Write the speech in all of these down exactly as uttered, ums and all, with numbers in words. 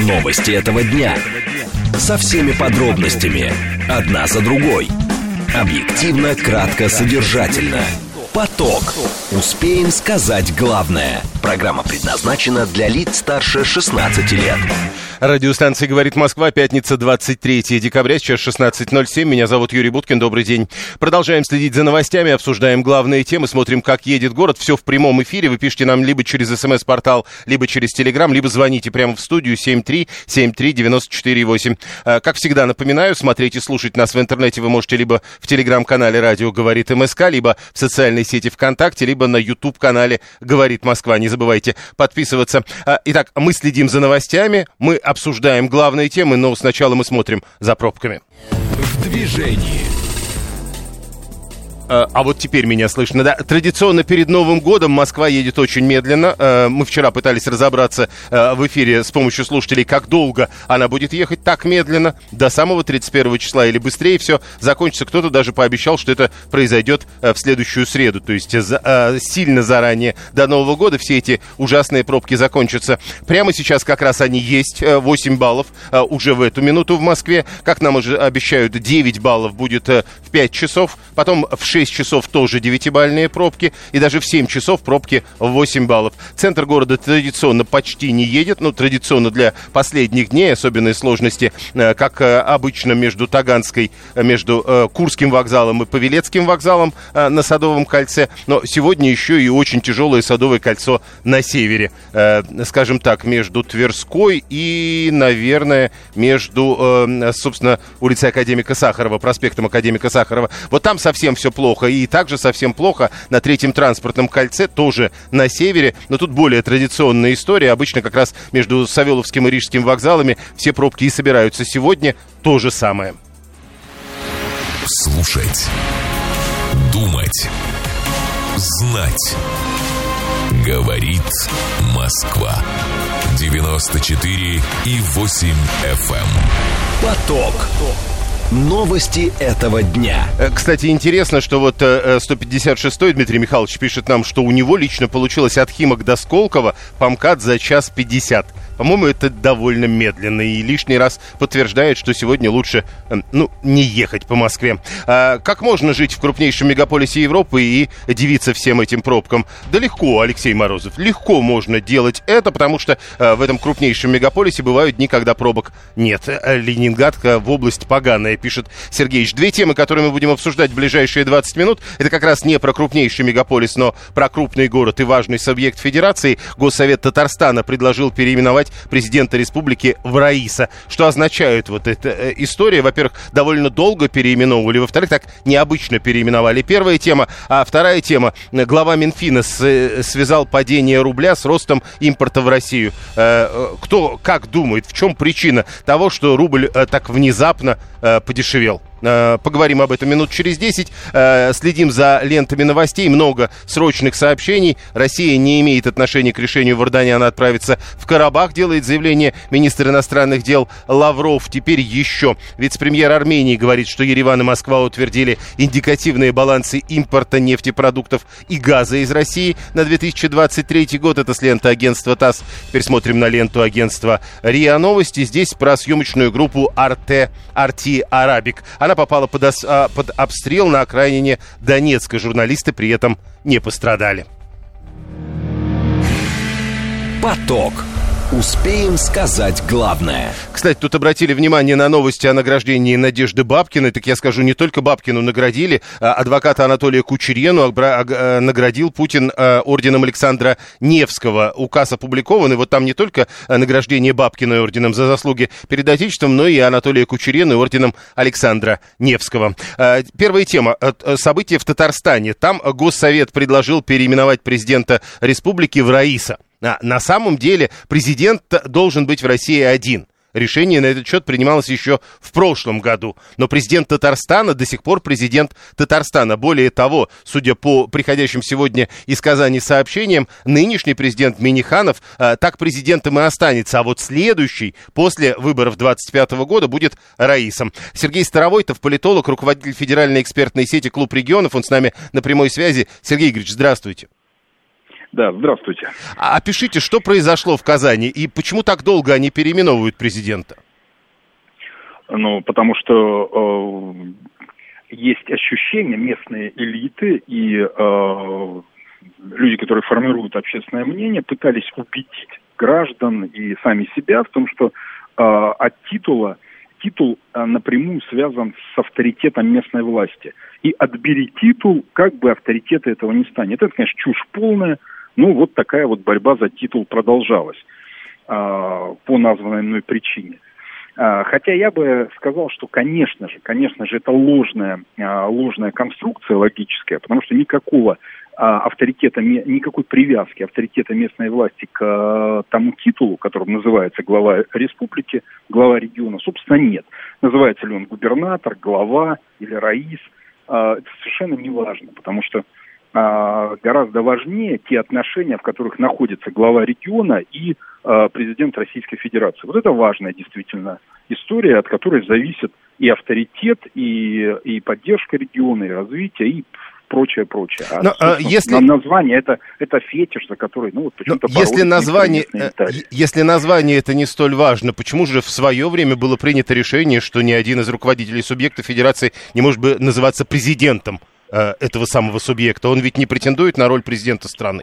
Новости этого дня. Со всеми подробностями. Одна за другой. Объективно, кратко, содержательно. Поток. Успеем сказать главное. Программа предназначена для лиц старше шестнадцати лет. Радиостанция «Говорит Москва», пятница, двадцать третьего декабря, сейчас шестнадцать ноль семь. Меня зовут Юрий Буткин, добрый день. Продолжаем следить за новостями, обсуждаем главные темы, смотрим, как едет город. Все в прямом эфире. Вы пишите нам либо через смс-портал, либо через телеграм, либо звоните прямо в студию семь три семь три девять четыре восемь. Как всегда, напоминаю, смотреть и слушать нас в интернете вы можете либо в телеграм-канале «Радио Говорит МСК», либо в социальной сети ВКонтакте, либо на YouTube-канале «Говорит Москва». Не забывайте подписываться. Итак, мы следим за новостями, мы обсуждаем главные темы, но сначала мы смотрим за пробками. В движении. А вот теперь меня слышно. Да, традиционно перед Новым годом Москва едет очень медленно. Мы вчера пытались разобраться в эфире с помощью слушателей, как долго она будет ехать так медленно. До самого тридцать первого числа или быстрее все закончится. Кто-то даже пообещал, что это произойдет в следующую среду. То есть сильно заранее до Нового года все эти ужасные пробки закончатся. Прямо сейчас как раз они есть. восемь баллов уже в эту минуту в Москве. Как нам уже обещают, девять баллов будет в пять часов. Потом в шесть часов тоже девятибалльные пробки, и даже в семь часов пробки в восемь баллов. Центр города традиционно почти не едет, но традиционно для последних дней особенные сложности, как обычно, между Таганской, между Курским вокзалом и Павелецким вокзалом на Садовом кольце, но сегодня еще и очень тяжелое Садовое кольцо на севере, скажем так, между Тверской и, наверное, между, собственно, улицей Академика Сахарова, проспектом Академика Сахарова. Вот там совсем все плохо. И также совсем плохо на Третьем транспортном кольце, тоже на севере, но тут более традиционная история. Обычно как раз между Савеловским и Рижским вокзалами все пробки и собираются. Сегодня то же самое. Слушать, думать, знать. Говорит Москва. девяносто четыре и восемь эф эм. Поток. Новости этого дня. Кстати, интересно, что вот сто пятьдесят шестой Дмитрий Михайлович пишет нам, что у него лично получилось от Химок до Сколково по МКАД за час пятьдесят. По-моему, это довольно медленно и лишний раз подтверждает, что сегодня лучше, ну, не ехать по Москве. А как можно жить в крупнейшем мегаполисе Европы и дивиться всем этим пробкам? Да легко, Алексей Морозов, легко можно делать это, потому что а, в этом крупнейшем мегаполисе бывают дни, когда пробок нет. Ленинград в область поганая, пишет Сергеевич. Две темы, которые мы будем обсуждать в ближайшие двадцать минут, это как раз не про крупнейший мегаполис, но про крупный город и важный субъект федерации. Госсовет Татарстана предложил переименовать президента республики в Раиса. Что означает вот эта э, история? Во-первых, довольно долго переименовывали, во-вторых, так необычно переименовали. Первая тема. А вторая тема. Глава Минфина с, э, связал падение рубля с ростом импорта в Россию. Э, э, кто как думает, в чем причина того, что рубль э, так внезапно э, подешевел? Поговорим об этом минут через десять. Следим за лентами новостей. Много срочных сообщений. Россия не имеет отношения к решению Варданяна отправиться в Карабах, делает заявление министр иностранных дел Лавров. Теперь еще. Вице-премьер Армении говорит, что Ереван и Москва утвердили индикативные балансы импорта нефтепродуктов и газа из России на две тысячи двадцать третий год. Это с ленты агентства ТАСС. Теперь смотрим на ленту агентства РИА Новости. Здесь про съемочную группу Арте, Арти Арабик. Она попала под, ос, а, под обстрел на окраине Донецка. Журналисты при этом не пострадали. Поток. Успеем сказать главное. Кстати, тут обратили внимание на новости о награждении Надежды Бабкиной. Так я скажу, не только Бабкину наградили. Адвоката Анатолия Кучерьену наградил Путин орденом Александра Невского. Указ опубликован, и вот там не только награждение Бабкиной орденом за заслуги перед Отечеством, но и Анатолия Кучерьену орденом Александра Невского. Первая тема. События в Татарстане. Там Госсовет предложил переименовать президента республики в Раиса. На самом деле президент должен быть в России один. Решение на этот счет принималось еще в прошлом году. Но президент Татарстана до сих пор президент Татарстана. Более того, судя по приходящим сегодня из Казани сообщениям, нынешний президент Минниханов а, так президентом и останется. А вот следующий после выборов двадцать пятого года будет Раисом. Сергей Старовойтов, политолог, руководитель федеральной экспертной сети «Клуб регионов». Он с нами на прямой связи. Сергей Игоревич, здравствуйте. Да, здравствуйте. А опишите, что произошло в Казани и почему так долго они переименовывают президента? Ну, потому что э, есть ощущение, местные элиты и э, люди, которые формируют общественное мнение, пытались убедить граждан и сами себя в том, что э, от титула, титул э, напрямую связан с авторитетом местной власти. И отбери титул, как бы авторитета этого не станет. Это, конечно, чушь полная, но вот такая вот борьба за титул продолжалась э, по названной мной причине. Хотя я бы сказал, что, конечно же, конечно же, это ложная, ложная конструкция логическая, потому что никакого авторитета, никакой привязки авторитета местной власти к тому титулу, которым называется глава республики, глава региона, собственно, нет. Называется ли он губернатор, глава или раис, это совершенно не важно, потому что гораздо важнее те отношения, в которых находится глава региона и э, президент Российской Федерации. Вот это важная действительно история, от которой зависит и авторитет, и, и поддержка региона, и развитие, и прочее, прочее. А, Но, а если... название это, это фетиш, за который, ну, вот почему-то если название, если название это не столь важно, почему же в свое время было принято решение, что ни один из руководителей субъекта Федерации не может бы называться президентом этого самого субъекта? Он ведь не претендует на роль президента страны.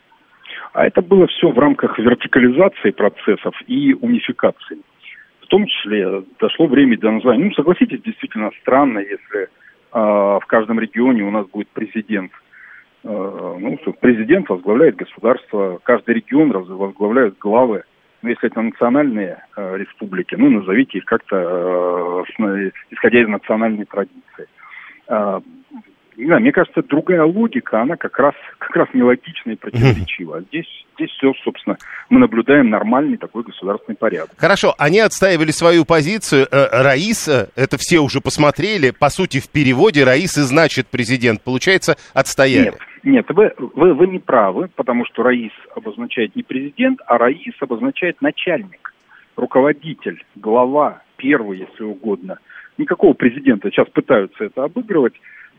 А это было все в рамках вертикализации процессов и унификации. В том числе дошло время до названия. Ну, согласитесь, действительно странно, если э, в каждом регионе у нас будет президент. Э, ну, президент возглавляет государство, каждый регион возглавляет главы. Но если это национальные э, республики, ну, назовите их как-то, э, исходя из национальной традиции. Э, Не знаю, мне кажется, другая логика, она как раз, как раз нелогична и противоречива. Здесь, здесь все, собственно, мы наблюдаем нормальный такой государственный порядок. Хорошо, они отстаивали свою позицию. Раис, это все уже посмотрели, по сути, в переводе Раис и значит президент. Получается, отстояли. Нет, нет, вы, вы, вы не правы, потому что Раис обозначает не президент, а Раис обозначает начальник, руководитель, глава, первый, если угодно. Никакого президента. Сейчас пытаются это обыгрывать.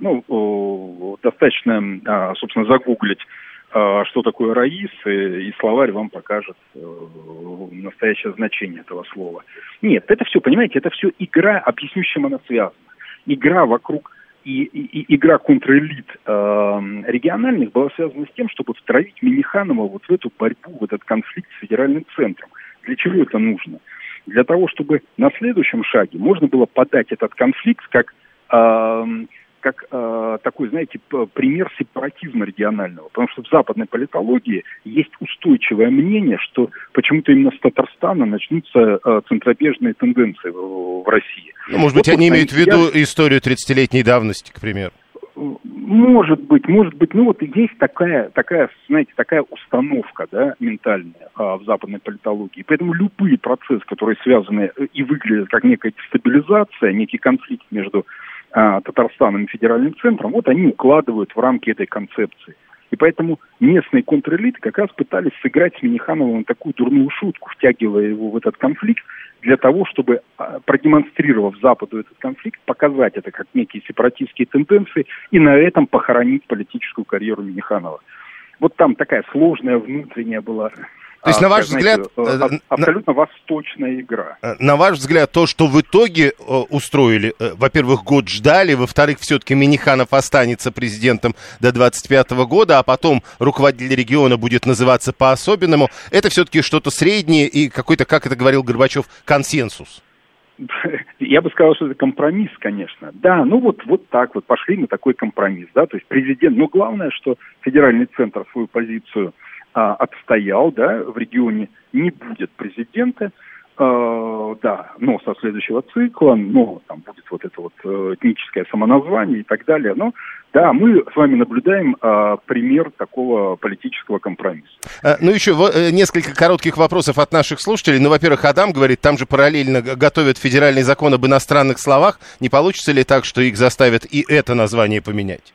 Ну, достаточно, собственно, загуглить, что такое раис, и словарь вам покажет настоящее значение этого слова. Нет, это все, понимаете, это все игра, объясню, с чем она связана. Игра вокруг, и, и, и игра контрэлит региональных была связана с тем, чтобы втравить Минниханова вот в эту борьбу, в этот конфликт с федеральным центром. Для чего это нужно? Для того, чтобы на следующем шаге можно было подать этот конфликт как... как э, такой, знаете, пример сепаратизма регионального. Потому что в западной политологии есть устойчивое мнение, что почему-то именно с Татарстана начнутся э, центробежные тенденции в, в России. Ну, может вот быть, они имеют в виду я... историю тридцатилетней давности, к примеру? Может быть, может быть. Ну вот есть такая, такая, знаете, такая установка, да, ментальная а, в западной политологии. Поэтому любые процессы, которые связаны и выглядят как некая дестабилизация, некий конфликт между Татарстаном и федеральным центром, вот они укладывают в рамки этой концепции. И поэтому местные контрэлиты как раз пытались сыграть с Миннихановым такую дурную шутку, втягивая его в этот конфликт, для того, чтобы, продемонстрировав Западу этот конфликт, показать это как некие сепаратистские тенденции и на этом похоронить политическую карьеру Минниханова. Вот там такая сложная внутренняя была... То есть, а, на ваш взгляд... Знаете, абсолютно на, восточная игра. На ваш взгляд, то, что в итоге устроили, во-первых, год ждали, во-вторых, все-таки Минниханов останется президентом до двадцать пятого года, а потом руководитель региона будет называться по-особенному, это все-таки что-то среднее и какой-то, как это говорил Горбачев, консенсус. Я бы сказал, что это компромисс, конечно. Да, ну вот, вот так вот, пошли на такой компромисс, да, то есть президент, но главное, что федеральный центр свою позицию отстоял, да, в регионе не будет президента, э, да, но со следующего цикла, но там будет вот это вот э, этническое самоназвание и так далее, но да, мы с вами наблюдаем э, пример такого политического компромисса. А, ну еще в, несколько коротких вопросов от наших слушателей. Ну, во-первых, Адам говорит, там же параллельно готовят федеральный закон об иностранных словах. Не получится ли так, что их заставят и это название поменять?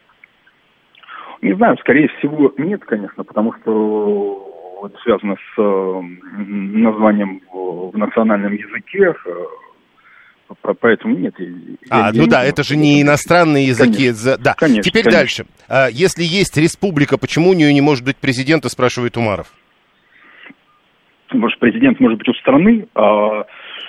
Не знаю, скорее всего, нет, конечно, потому что это связано с э, названием в, в национальном языке. Поэтому нет. А, я, ну я да, это же не иностранные языки. Конечно, да. конечно, Теперь конечно. дальше. Если есть республика, почему у нее не может быть президента, спрашивает Умаров. Может, президент может быть у страны, а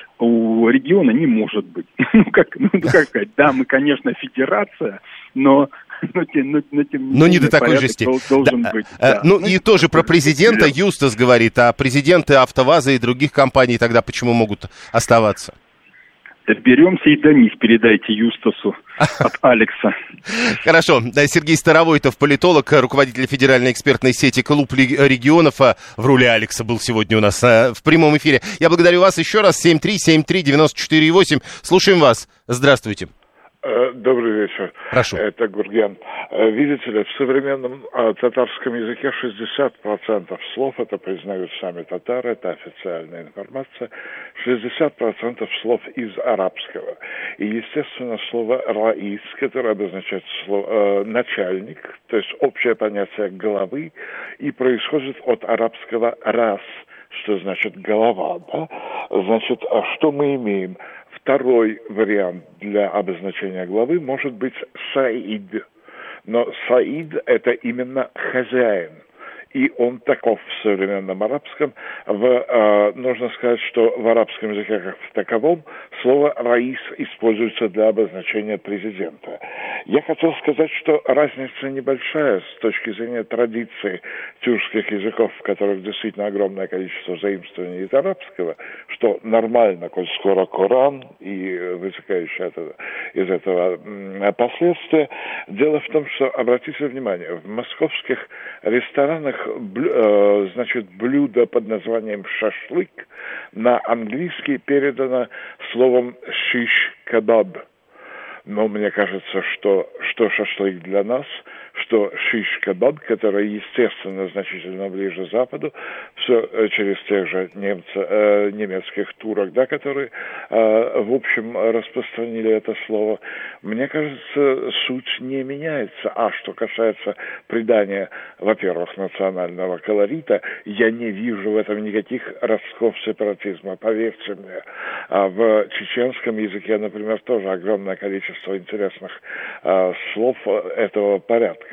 у региона не может быть. Ну, как, ну, как сказать, да, мы, конечно, федерация, но... Но, но, но, тем но не до такой же степени. Должен да. быть, а, да. Ну, ну и тоже про президента Юстас говорит, а президенты АвтоВАЗа и других компаний тогда почему могут оставаться? Беремся и Денис передайте Юстасу от Алекса. Хорошо. Сергей Старовойтов, политолог, руководитель федеральной экспертной сети «Клуб регионов». В роли Алекса был сегодня у нас в прямом эфире. Я благодарю вас еще раз. семь три семь три девять четыре восемь. Слушаем вас. Здравствуйте. Добрый вечер. Прошу. Это Гурген. Видите ли, в современном э, татарском языке шестьдесят процентов слов, это признают сами татары, это официальная информация, шестьдесят процентов слов из арабского. И, естественно, слово «раис», которое обозначает слово, э, «начальник», то есть общее понятие «головы», и происходит от арабского «рас», что значит «голова». Да? Значит, а что мы имеем? Второй вариант для обозначения главы может быть «саид». Но «саид» — это именно «хозяин». И он таков в современном арабском. В, э, нужно сказать, что в арабском языке как в таковом слово «раис» используется для обозначения президента. Я хотел сказать, что разница небольшая с точки зрения традиции тюркских языков, в которых действительно огромное количество заимствований из арабского, что нормально, коль скоро Коран и вытекающее это, из этого м, последствия. Дело в том, что, обратите внимание, в московских ресторанах Блю, значит, блюдо под названием шашлык на английский передано словом шиш-кебаб. Но мне кажется, что, что шашлык для нас, что шиш-кебаб, который, естественно, значительно ближе к Западу, все через тех же немца, э, немецких турок, да, которые, э, в общем, распространили это слово. Мне кажется, суть не меняется. А что касается придания, во-первых, национального колорита, я не вижу в этом никаких ростков сепаратизма, поверьте мне. А в чеченском языке, например, тоже огромное количество интересных э, слов этого порядка.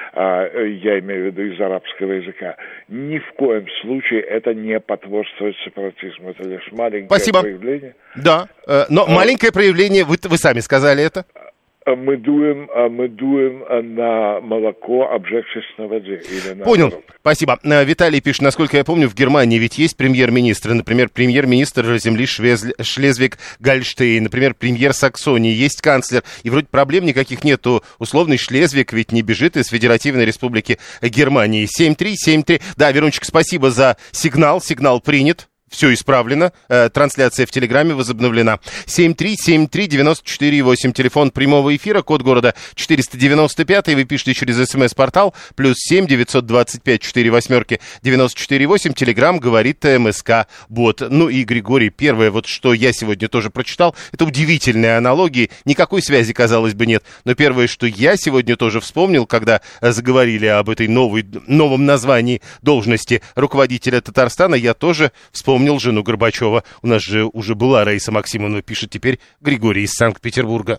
Я имею в виду из арабского языка. Ни в коем случае это не потворствует сепаратизму. Это лишь маленькое Спасибо. проявление. Да, но а... маленькое проявление, вы, вы сами сказали это. Мы дуем, мы дуем на молоко, обжегшись на воде. Или на Понял, народ. Спасибо. Виталий пишет, насколько я помню, в Германии ведь есть премьер-министры. Например, премьер-министр земли Шлезвиг-Гольштейн, например, премьер Саксонии, есть канцлер. И вроде проблем никаких нету. Условный Шлезвиг ведь не бежит из Федеративной Республики Германии. семь три семь три. Да, Верунчик, спасибо за сигнал. Сигнал принят. Все исправлено. Э, трансляция в Телеграме возобновлена. семь три семь три девять четыре восемь. Телефон прямого эфира, код города четыреста девяносто пять. Вы пишите через смс-портал. Плюс семь девятьсот двадцать пять четыре восьмерки девяносто четыре восемь. Телеграм говорит МСК-бот. Ну и Григорий, первое, вот что я сегодня тоже прочитал, это удивительные аналогии. Никакой связи, казалось бы, нет. Но первое, что я сегодня тоже вспомнил, когда заговорили об этой новой, новом названии должности руководителя Татарстана, я тоже вспомнил Вспомнил жену Горбачева. У нас же уже была Раиса Максимовна, пишет теперь Григорий из Санкт-Петербурга.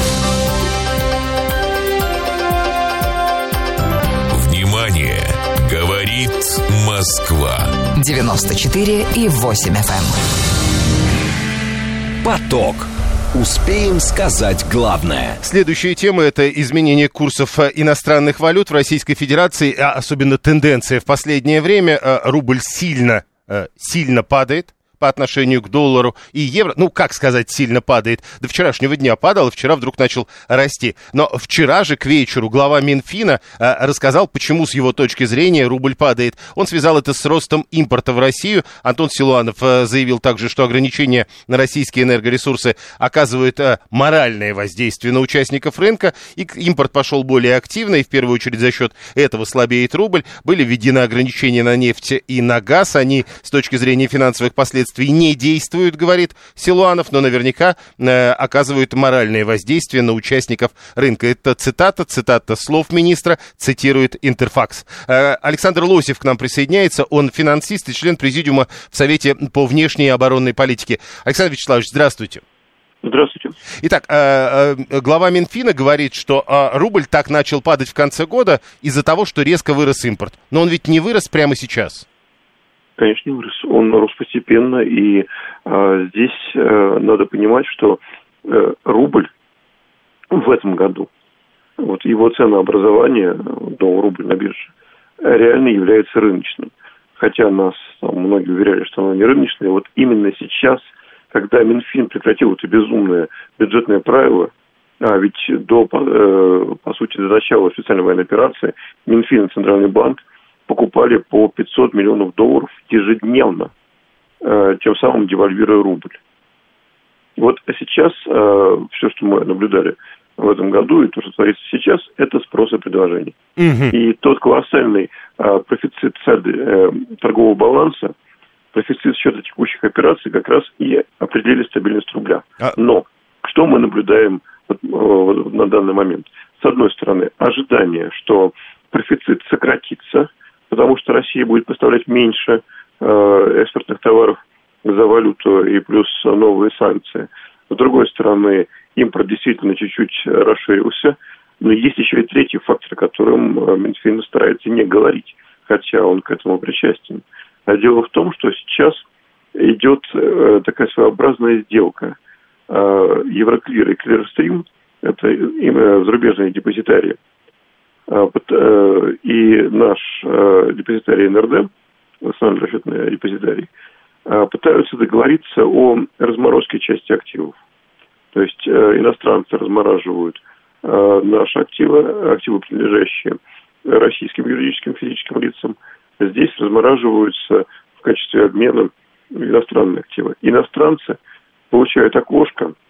Внимание! Говорит Москва. девяносто четыре и восемь эф эм. Поток. Успеем сказать главное. Следующая тема – это изменение курсов иностранных валют в Российской Федерации, а особенно тенденция в последнее время. Рубль сильно сильно падает по отношению к доллару и евро. Ну, как сказать, сильно падает? До вчерашнего дня падал, и вчера вдруг начал расти. Но вчера же к вечеру глава Минфина э, рассказал, почему с его точки зрения рубль падает. Он связал это с ростом импорта в Россию. Антон Силуанов э, заявил также, что ограничения на российские энергоресурсы оказывают э, моральное воздействие на участников рынка, и импорт пошел более активно, и в первую очередь за счет этого слабеет рубль. Были введены ограничения на нефть и на газ. Они с точки зрения финансовых последствий не действуют, говорит Силуанов, но наверняка э, оказывают моральное воздействие на участников рынка. Это цитата, цитата слов министра, цитирует Интерфакс. Э, Александр Лосев к нам присоединяется, он финансист и член президиума в Совете по внешней и оборонной политике. Александр Вячеславович, здравствуйте. Здравствуйте. Итак, глава Минфина говорит, что рубль так начал падать в конце года из-за того, что резко вырос импорт. Но он ведь не вырос прямо сейчас. Конечно, не вырос. Он рос постепенно, и а, здесь а, надо понимать, что а, рубль в этом году, вот его ценообразование, доллар-рубль на бирже, реально является рыночным. Хотя нас там, многие уверяли, что оно не рыночное. Вот именно сейчас, когда Минфин прекратил это безумное бюджетное правило, а ведь до, э, по сути, до начала специальной военной операции Минфин и Центральный банк покупали по пятьсот миллионов долларов ежедневно, э, тем самым девальвируя рубль. Вот сейчас э, все, что мы наблюдали в этом году, и то, что творится сейчас, это спрос и предложение. Mm-hmm. И тот колоссальный э, профицит сальдо, э, торгового баланса, профицит счета текущих операций как раз и определили стабильность рубля. А... Но что мы наблюдаем вот, э, на данный момент? С одной стороны, ожидание, что профицит сократится, потому что Россия будет поставлять меньше э, экспортных товаров за валюту и плюс новые санкции. С другой стороны, импорт действительно чуть-чуть расширился, но есть еще и третий фактор, о котором Минфин старается не говорить, хотя он к этому причастен. А дело в том, что сейчас идет э, такая своеобразная сделка. Э, Евроклир и Клирстрим, это э, зарубежные депозитарии, э, э, и наш э, депозитарий эн эр дэ, национальный расчетный депозитарий, э, пытаются договориться о разморозке части активов. То есть э, иностранцы размораживают э, наши активы, активы, принадлежащие российским юридическим физическим лицам. Здесь размораживаются в качестве обмена иностранные активы. Иностранцы получают окошко э,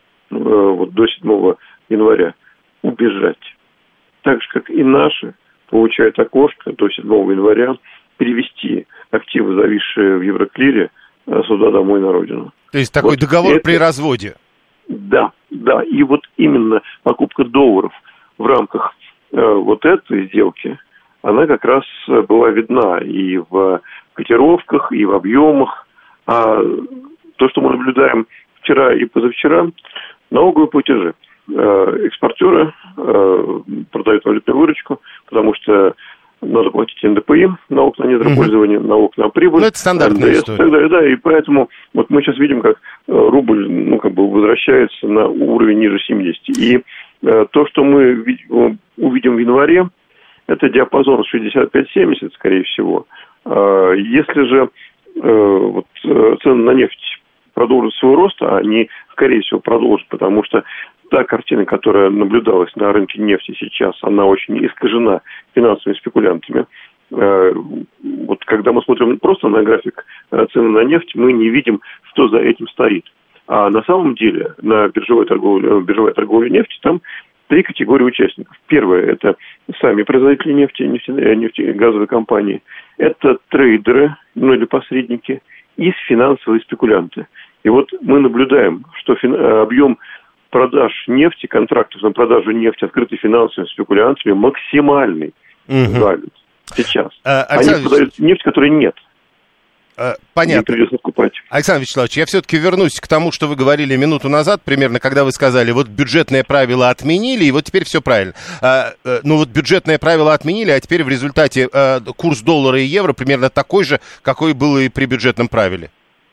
вот, до седьмого января убежать. Так же, как и наши получают окошко до седьмого января перевести активы, зависшие в Евроклире, э, сюда домой на родину. То есть такой вот договор это... при разводе. Да, да. И вот именно покупка долларов в рамках э, вот этой сделки, она как раз была видна и в котировках, и в объемах. А то, что мы наблюдаем вчера и позавчера, налоговые платежи. Экспортеры продают валютную выручку, потому что надо платить эн дэ пэ и, налог на недропользование, угу. налог на прибыль. Ну, это стандартная эн дэ эс, история. Так далее, да, и поэтому вот мы сейчас видим, как рубль, ну, как бы возвращается на уровень ниже семидесяти. И э, то, что мы увидим в январе, это диапазон шестьдесят пять семьдесят, скорее всего. Э, если же э, вот, цены на нефть продолжат свой рост, а они, скорее всего, продолжат, потому что та картина, которая наблюдалась на рынке нефти сейчас, она очень искажена финансовыми спекулянтами. Вот когда мы смотрим просто на график цены на нефть, мы не видим, что за этим стоит. А на самом деле на биржевой торговле, биржевой торговле нефти там три категории участников. Первое – это сами производители нефти, нефтяные, нефтегазовые компании. Это трейдеры, ну или посредники, и финансовые спекулянты. И вот мы наблюдаем, что фин... объем продаж нефти, контрактов на продажу нефти, открытый финансовыми спекулянтами, максимальный угу. за год сейчас. А, Они продают нефть, которой нет. Понятно. Александр Вячеславович, я все-таки вернусь к тому, что вы говорили минуту назад, примерно, когда вы сказали, вот бюджетное правило отменили, и вот теперь все правильно. А, ну вот бюджетное правило отменили, а теперь в результате а, курс доллара и евро примерно такой же, какой был и при бюджетном правиле.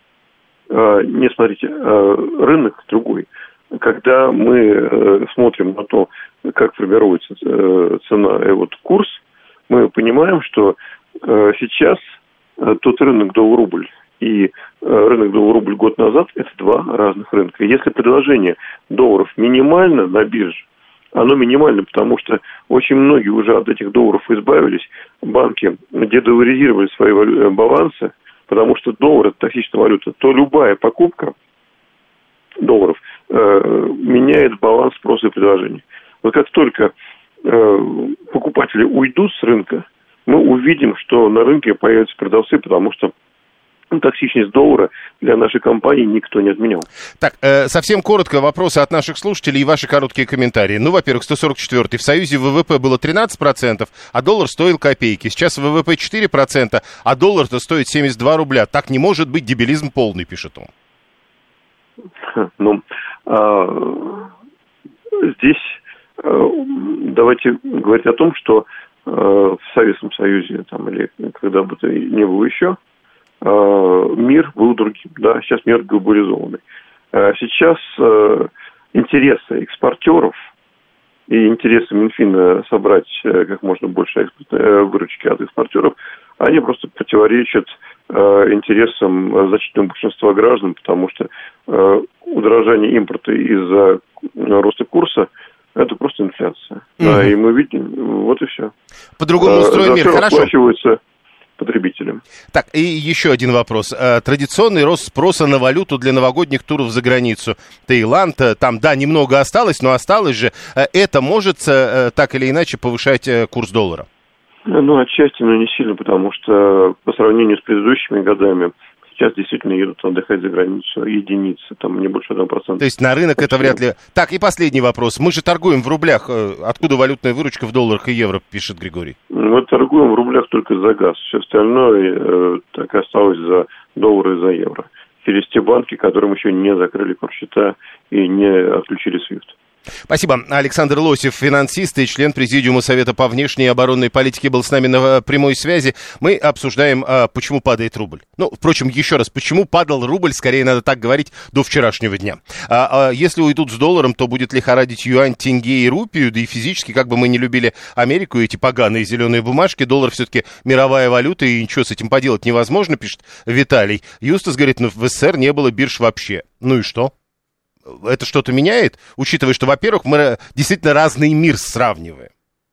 А, не, смотрите, а, рынок другой. Когда мы э, смотрим на то, как формируется э, цена и вот курс, мы понимаем, что э, сейчас э, тот рынок доллар-рубль и э, рынок доллар-рубль год назад – это два разных рынка. Если предложение долларов минимально на бирже, оно минимально, потому что очень многие уже от этих долларов избавились, банки дедоларизировали свои балансы, потому что доллар – это токсичная валюта, то любая покупка долларов э, меняет баланс спроса и предложения. Вот как только э, покупатели уйдут с рынка, мы увидим, что на рынке появятся продавцы, потому что токсичность доллара для нашей компании никто не отменял. Так, э, совсем коротко вопросы от наших слушателей и ваши короткие комментарии. Ну, во-первых, сто сорок четвёртый. В Союзе вэ вэ пэ было тринадцать процентов, а доллар стоил копейки. Сейчас вэ вэ пэ четыре процента, а доллар-то стоит семьдесят два рубля. Так не может быть, дебилизм полный, пишет он. Ну, Здесь давайте говорить о том, что в Советском Союзе там, или когда бы то ни было еще, мир был другим. Да? Сейчас мир глобализованный. Сейчас интересы экспортеров и интересы Минфина собрать как можно больше выручки от экспортеров, они просто противоречат интересам значительного большинства граждан, потому что удорожание импорта из-за роста курса – это просто инфляция. Mm-hmm. Да, и мы видим, вот и все. По-другому устроен мир, хорошо. Расплачиваются потребителям. Так, и еще один вопрос. Традиционный рост спроса на валюту для новогодних туров за границу. Таиланд, там, да, немного осталось, но осталось же. Это может так или иначе повышать курс доллара? Ну, отчасти, но не сильно, потому что по сравнению с предыдущими годами сейчас действительно едут отдыхать за границу единицы, там не больше одного процента. То есть на рынок это вряд ли... Так, и последний вопрос. Мы же торгуем в рублях. Откуда валютная выручка в долларах и евро, пишет Григорий? Мы торгуем в рублях только за газ. Все остальное э, так и осталось за доллары и за евро. Через те банки, которым еще не закрыли курсчета и не отключили свифт. Спасибо. Александр Лосев, финансист и член Президиума Совета по внешней и оборонной политике, был с нами на прямой связи. Мы обсуждаем, почему падает рубль. Ну, впрочем, еще раз, почему падал рубль, скорее надо так говорить, до вчерашнего дня. А, а если уйдут с долларом, то будет лихорадить юань, тенге и рупию, да и физически, как бы мы не любили Америку, эти поганые зеленые бумажки, доллар все-таки мировая валюта, и ничего с этим поделать невозможно, пишет Виталий. Юстас говорит, ну, в СССР не было бирж вообще. Ну и что? Это что-то меняет, учитывая, что, во-первых, мы действительно разный мир сравниваем.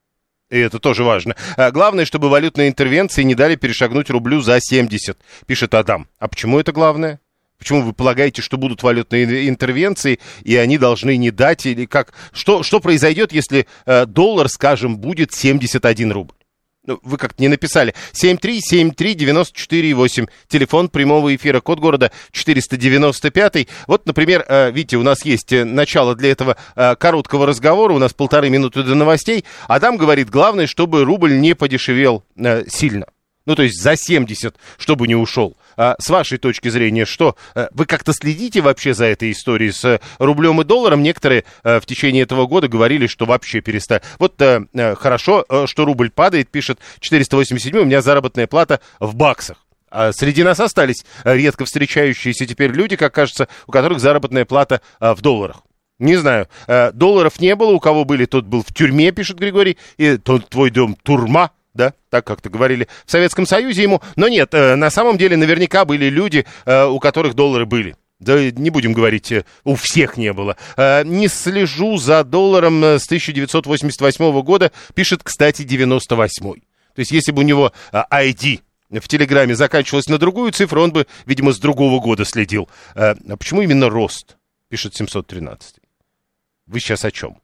И это тоже важно. А главное, чтобы валютные интервенции не дали перешагнуть рублю за семьдесят, пишет Адам. А почему это главное? Почему вы полагаете, что будут валютные интервенции, и они должны не дать, или как? Что, что произойдет, если э, доллар, скажем, будет семьдесят один рубль? Вы как-то не написали. семь три семь три девять четыре восемь. Телефон прямого эфира, код города четыреста девяносто пять. Вот, например, видите, у нас есть начало для этого короткого разговора. У нас полторы минуты до новостей. Адам говорит, главное, чтобы рубль не подешевел сильно. Ну, то есть за семьдесят, чтобы не ушел. А с вашей точки зрения, что? Вы как-то следите вообще за этой историей с рублем и долларом? Некоторые в течение этого года говорили, что вообще перестали. Вот хорошо, что рубль падает, пишет четыреста восемьдесят семь, у меня заработная плата в баксах. А среди нас остались редко встречающиеся теперь люди, как кажется, у которых заработная плата в долларах. Не знаю, долларов не было, у кого были, тот был в тюрьме, пишет Григорий, и тот, твой дом турма. Да, так как-то говорили в Советском Союзе ему. Но нет, на самом деле наверняка были люди, у которых доллары были. Да не будем говорить, у всех не было. Не слежу за долларом с тысяча девятьсот восемьдесят восьмого года, пишет, кстати, девяносто восьмой. То есть если бы у него ай ди в Телеграме заканчивалось на другую цифру, он бы, видимо, с другого года следил. А почему именно рост, пишет семьсот тринадцать? Вы сейчас о чем?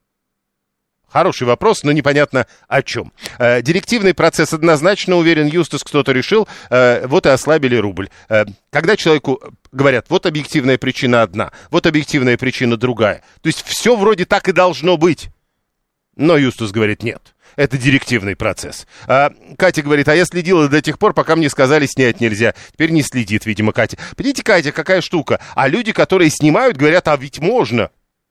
Хороший вопрос, но непонятно о чем. Э, директивный процесс однозначно, уверен Юстас, кто-то решил, э, вот и ослабили рубль. Э, когда человеку говорят, вот объективная причина одна, вот объективная причина другая. То есть все вроде так и должно быть. Но Юстас говорит, нет, это директивный процесс. А Катя говорит, а я следила до тех пор, пока мне сказали, снять нельзя. Теперь не следит, видимо, Катя. Понимаете, Катя, какая штука? А люди, которые снимают, говорят, а ведь можно.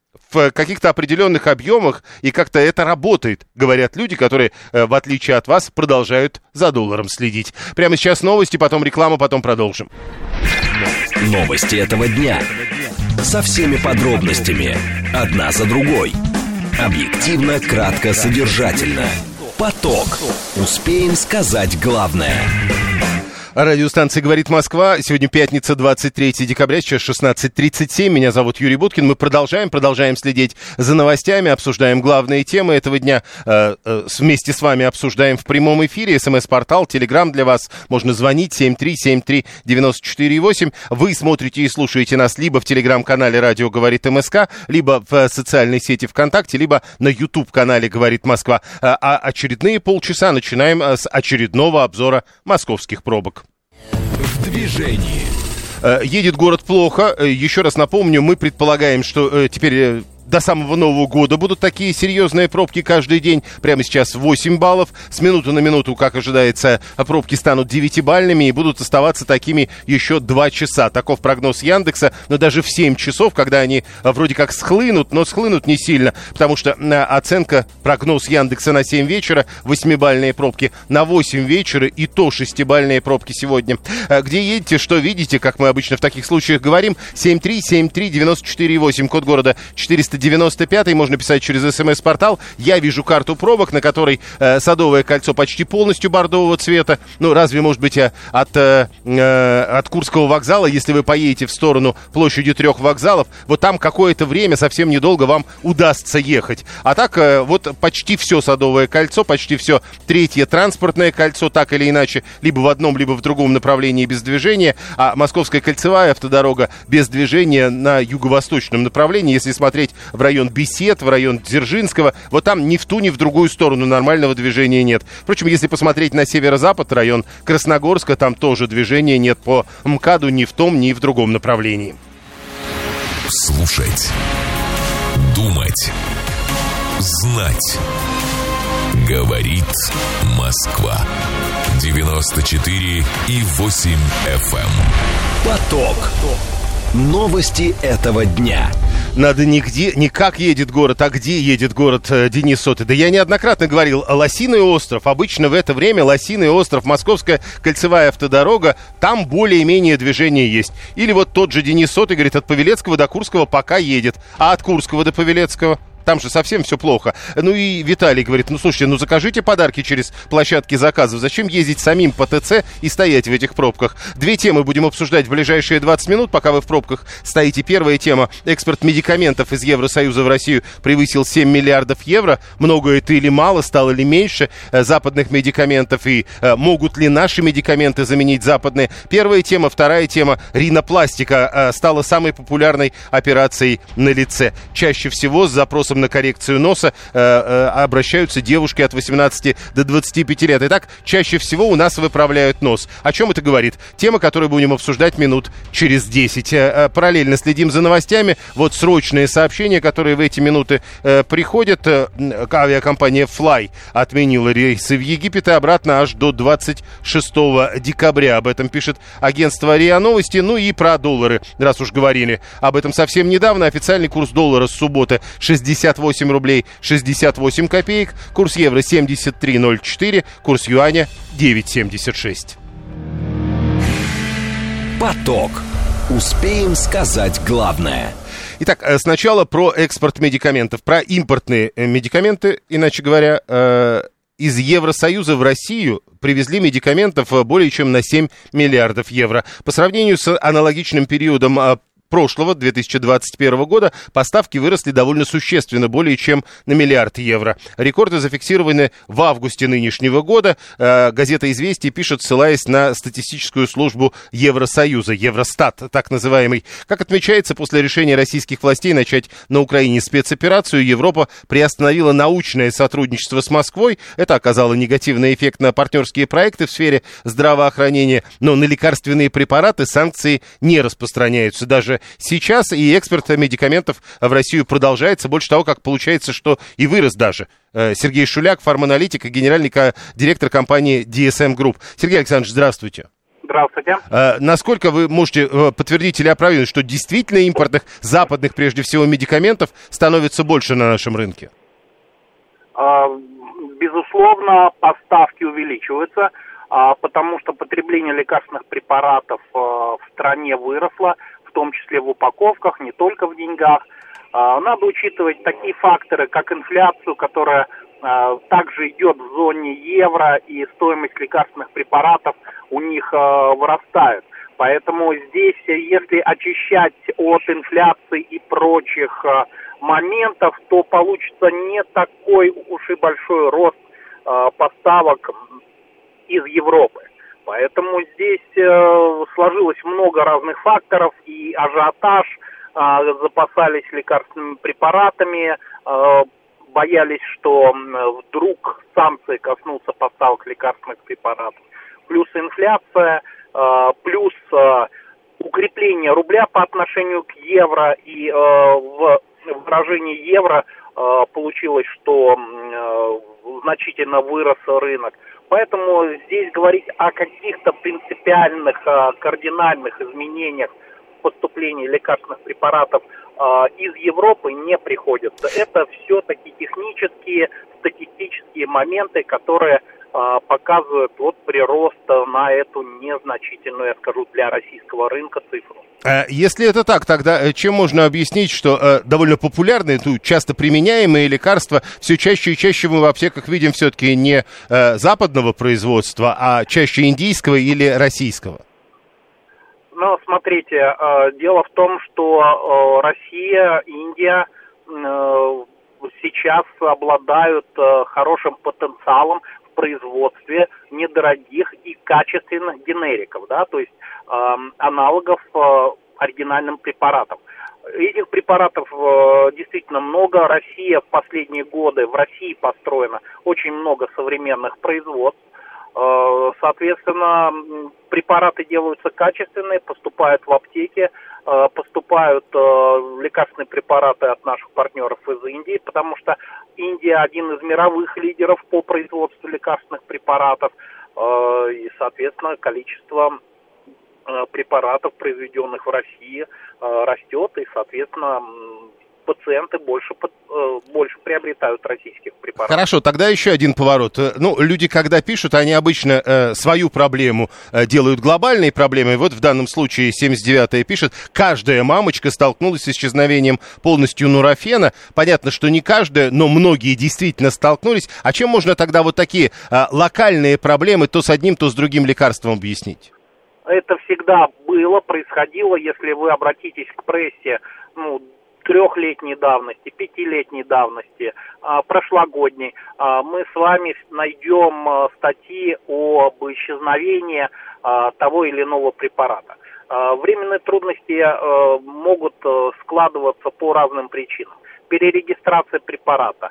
В каких-то определенных объемах, и как-то это работает, говорят люди, которые, в отличие от вас, продолжают за долларом следить. Прямо сейчас новости, потом реклама, потом продолжим. Новости этого дня. Со всеми подробностями. Одна за другой. Объективно, кратко, содержательно. Поток. Успеем сказать главное. Радиостанция «Говорит Москва». Сегодня пятница, двадцать третьего декабря, сейчас шестнадцать тридцать семь. Меня зовут Юрий Буткин. Мы продолжаем, продолжаем следить за новостями, обсуждаем главные темы этого дня. Э, э, вместе с вами обсуждаем в прямом эфире. СМС-портал, Телеграм для вас. Можно звонить семь три семь три девять четыре восемь. Вы смотрите и слушаете нас либо в Телеграм-канале «Радио говорит МСК», либо в социальной сети ВКонтакте, либо на YouTube-канале «Говорит Москва». А очередные полчаса начинаем с очередного обзора московских пробок. В движении. Едет город плохо. Еще раз напомню, мы предполагаем, что теперь до самого Нового года будут такие серьезные пробки каждый день. Прямо сейчас восемь баллов. С минуты на минуту, как ожидается, пробки станут девятибалльными и будут оставаться такими еще два часа. Таков прогноз Яндекса. Но даже в семь часов, когда они вроде как схлынут, но схлынут не сильно, потому что оценка, прогноз Яндекса на семь вечера, восьмибалльные пробки, на восемь вечера и то шестибалльные пробки сегодня. Где едете, что видите, как мы обычно в таких случаях говорим, семь три семь три девяносто четыре восемь, код города четыреста девяносто пять, можно писать через смс-портал. Я вижу карту пробок, на которой э, Садовое кольцо почти полностью бордового цвета. Ну, разве, может быть, э, от, э, от Курского вокзала, если вы поедете в сторону площади трех вокзалов, вот там какое-то время, совсем недолго вам удастся ехать. А так, э, вот почти все Садовое кольцо, почти все третье транспортное кольцо, так или иначе, либо в одном, либо в другом направлении без движения, а Московская кольцевая автодорога без движения на юго-восточном направлении, если смотреть в район Бесед, в район Дзержинского, вот там ни в ту, ни в другую сторону нормального движения нет. Впрочем, если посмотреть на северо-запад, район Красногорска, там тоже движения нет по МКАДу ни в том, ни в другом направлении. Слушать, думать, знать. Говорит Москва. девяносто четыре и восемь эф эм. Поток. Новости этого дня. Надо не где, не как едет город, а где едет город, э, Денис Соты. Да я неоднократно говорил, Лосиный остров, обычно в это время Лосиный остров, Московская кольцевая автодорога, там более-менее движение есть. Или вот тот же Денис Соты говорит, от Павелецкого до Курского пока едет, а от Курского до Павелецкого... Там же совсем все плохо. Ну и Виталий говорит, ну слушайте, ну закажите подарки через площадки заказов. Зачем ездить самим по ТЦ и стоять в этих пробках? Две темы будем обсуждать в ближайшие двадцать минут, пока вы в пробках стоите. Первая тема. Экспорт медикаментов из Евросоюза в Россию превысил семь миллиардов евро. Много это или мало, стало ли меньше э, западных медикаментов? И э, могут ли наши медикаменты заменить западные? Первая тема. Вторая тема. Ринопластика э, стала самой популярной операцией на лице. Чаще всего с запросом на коррекцию носа э, э, обращаются девушки от восемнадцати до двадцати пяти лет. Итак, чаще всего у нас выправляют нос. О чем это говорит? Тема, которую будем обсуждать минут через десять. Э, э, параллельно следим за новостями. Вот срочные сообщения, которые в эти минуты э, приходят. Э, авиакомпания Fly отменила рейсы в Египет и обратно аж до двадцать шестого декабря. Об этом пишет агентство РИА Новости. Ну и про доллары, раз уж говорили об этом совсем недавно. Официальный курс доллара с субботы шестьдесят восемь рублей шестьдесят восемь копеек, курс евро семьдесят три ноль четыре, курс юаня девять семьдесят шесть. Поток. Успеем сказать главное. Итак, сначала про экспорт медикаментов, про импортные медикаменты, иначе говоря, из Евросоюза в Россию привезли медикаментов более чем на семь миллиардов евро. По сравнению с аналогичным периодом прошлого, две тысячи двадцать первого года, поставки выросли довольно существенно, более чем на миллиард евро. Рекорды зафиксированы в августе нынешнего года. Э, газета «Известия» пишет, ссылаясь на статистическую службу Евросоюза, Евростат, так называемый. Как отмечается, после решения российских властей начать на Украине спецоперацию, Европа приостановила научное сотрудничество с Москвой. Это оказало негативный эффект на партнерские проекты в сфере здравоохранения, но на лекарственные препараты санкции не распространяются. Даже сейчас и экспорт медикаментов в Россию продолжается. Больше того, как получается, что и вырос даже. Сергей Шуляк, фарманалитик и генеральный директор компании ди эс эм Group. Сергей Александрович, здравствуйте. Здравствуйте. А, насколько вы можете подтвердить или опровергнуть, что действительно импортных, западных прежде всего, медикаментов становится больше на нашем рынке? А, безусловно, поставки увеличиваются, а, потому что потребление лекарственных препаратов а, в стране выросло, в том числе в упаковках, не только в деньгах. Надо учитывать такие факторы, как инфляцию, которая также идет в зоне евро, и стоимость лекарственных препаратов у них вырастает. Поэтому здесь, если очищать от инфляции и прочих моментов, то получится не такой уж и большой рост поставок из Европы. Поэтому здесь э, сложилось много разных факторов, и ажиотаж, э, запасались лекарственными препаратами, э, боялись, что э, вдруг санкции коснутся поставок лекарственных препаратов. Плюс инфляция, э, плюс э, укрепление рубля по отношению к евро, и э, в выражении евро получилось, что значительно вырос рынок. Поэтому здесь говорить о каких-то принципиальных, кардинальных изменениях поступления лекарственных препаратов из Европы не приходится. Это все-таки технические, статистические моменты, которые показывают вот прирост на эту незначительную, я скажу, для российского рынка цифру. Если это так, тогда чем можно объяснить, что э, довольно популярные, ну, часто применяемые лекарства все чаще и чаще мы в аптеках видим все-таки не э, западного производства, а чаще индийского или российского? Ну, смотрите, э, дело в том, что э, Россия, Индия э, сейчас обладают э, хорошим потенциалом в производстве недорогих и качественных генериков, да, то есть э, аналогов э, оригинальным препаратам. Этих препаратов э, действительно много. Россия в последние годы, в России построено очень много современных производств. Э, соответственно, препараты делаются качественные, поступают в аптеки, э, поступают э, лекарственные препараты от наших партнеров из Индии, потому что Индия один из мировых лидеров по производству лекарственных препаратов, э, и, соответственно, количество э, препаратов, произведенных в России, э, растет, и, соответственно, пациенты больше, больше приобретают российских препаратов. Хорошо, тогда еще один поворот. Ну, люди, когда пишут, они обычно э, свою проблему э, делают глобальной проблемой. Вот в данном случае семьдесят девятая пишет: каждая мамочка столкнулась с исчезновением полностью нурофена. Понятно, что не каждая, но многие действительно столкнулись. А чем можно тогда вот такие э, локальные проблемы то с одним, то с другим лекарством объяснить? Это всегда было, происходило, если вы обратитесь к прессе, ну, трехлетней давности, пятилетней давности, прошлогодней, мы с вами найдем статьи об исчезновении того или иного препарата. Временные трудности могут складываться по разным причинам. Перерегистрация препарата,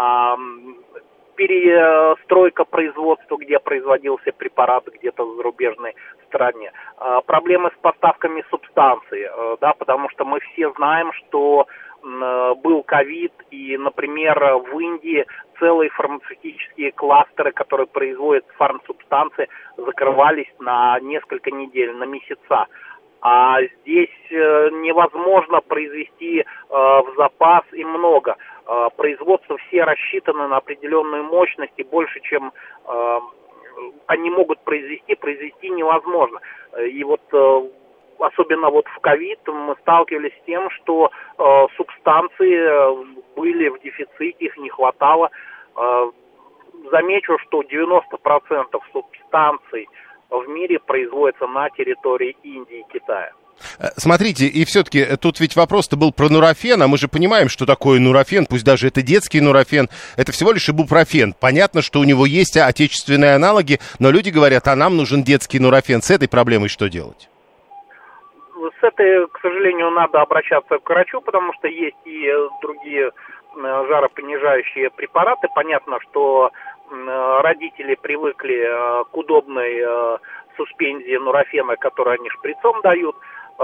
перестройка производства, где производился препарат где-то в зарубежной стране, проблемы с поставками субстанций, да, потому что мы все знаем, что был ковид, и, например, в Индии целые фармацевтические кластеры, которые производят фармсубстанции, закрывались на несколько недель, на месяца. А здесь невозможно произвести в запас и много. Производства все рассчитаны на определенную мощность, и больше, чем э, они могут произвести, произвести невозможно. И вот э, особенно вот в ковид мы сталкивались с тем, что э, субстанции были в дефиците, их не хватало. Э, замечу, что девяносто процентов субстанций в мире производятся на территории Индии и Китая. Смотрите, и все-таки тут ведь вопрос-то был про нурофен, а мы же понимаем, что такое нурофен, пусть даже это детский нурофен, это всего лишь ибупрофен. Понятно, что у него есть отечественные аналоги, но люди говорят, а нам нужен детский нурофен. С этой проблемой что делать? С этой, к сожалению, надо обращаться к врачу, потому что есть и другие жаропонижающие препараты. Понятно, что родители привыкли к удобной суспензии нурофена, которую они шприцом дают.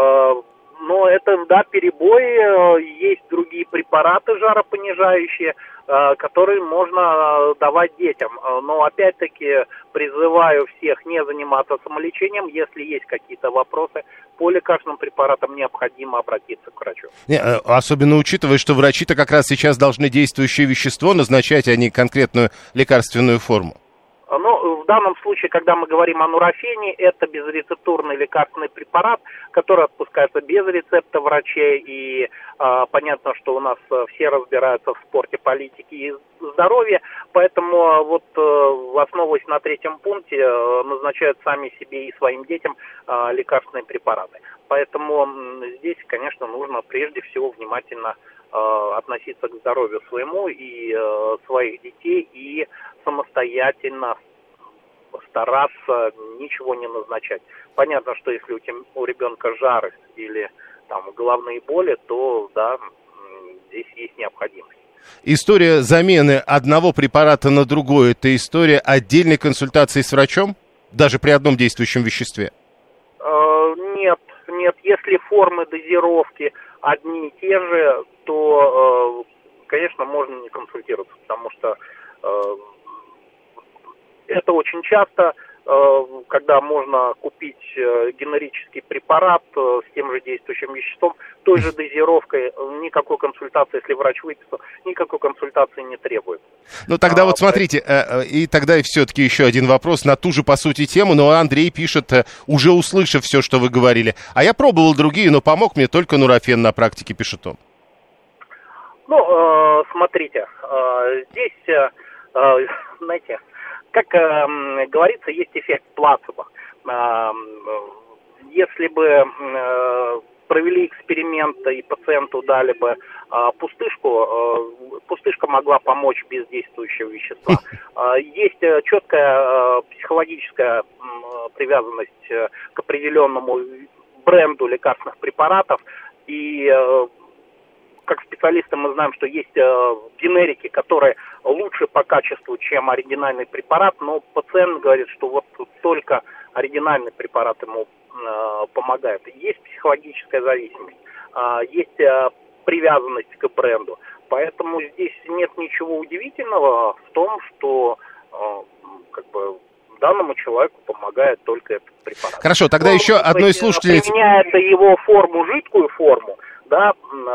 Но это, да, перебой. Есть другие препараты жаропонижающие, которые можно давать детям. Но, опять-таки, призываю всех не заниматься самолечением. Если есть какие-то вопросы по лекарственным препаратам, необходимо обратиться к врачу. Не, особенно учитывая, что врачи-то как раз сейчас должны действующее вещество назначать, а не конкретную лекарственную форму. Ну, в данном случае, когда мы говорим о нурофене, это безрецептурный лекарственный препарат, который отпускается без рецепта врачей. И э, понятно, что у нас все разбираются в спорте, политике и здоровье. Поэтому вот э, основываясь на третьем пункте, э, назначают сами себе и своим детям э, лекарственные препараты. Поэтому э, здесь, конечно, нужно прежде всего внимательно э, относиться к здоровью своему и э, своих детей, и самостоятельно стараться ничего не назначать. Понятно, что если у, тем, у ребенка жары или там головные боли, то да, здесь есть необходимость. История замены одного препарата на другой — это история отдельной консультации с врачом, даже при одном действующем веществе? Э, нет, нет. Если формы дозировки одни и те же, то, конечно, можно не консультироваться, потому что это очень часто, когда можно купить генерический препарат с тем же действующим веществом, той же дозировкой, никакой консультации, если врач выписал, никакой консультации не требует. Ну тогда а, вот смотрите, поэтому... и тогда и все-таки еще один вопрос на ту же, по сути, тему, но Андрей пишет, уже услышав все, что вы говорили, а я пробовал другие, но помог мне только нурофен на практике, пишет он. Ну, смотрите, здесь, знаете... Как э, говорится, есть эффект плацебо. Э, если бы э, провели эксперимент и пациенту дали бы э, пустышку, э, пустышка могла помочь без действующего вещества. Э, есть четкая э, психологическая э, привязанность э, к определенному бренду лекарственных препаратов, и э, как специалисты мы знаем, что есть э, генерики, которые лучше по качеству, чем оригинальный препарат, но пациент говорит, что вот только оригинальный препарат ему э, помогает. Есть психологическая зависимость, э, есть э, привязанность к бренду. Поэтому здесь нет ничего удивительного в том, что э, как бы данному человеку помогает только этот препарат. Хорошо, тогда но, еще одной слушательнице... Применяет его форму, жидкую форму, да,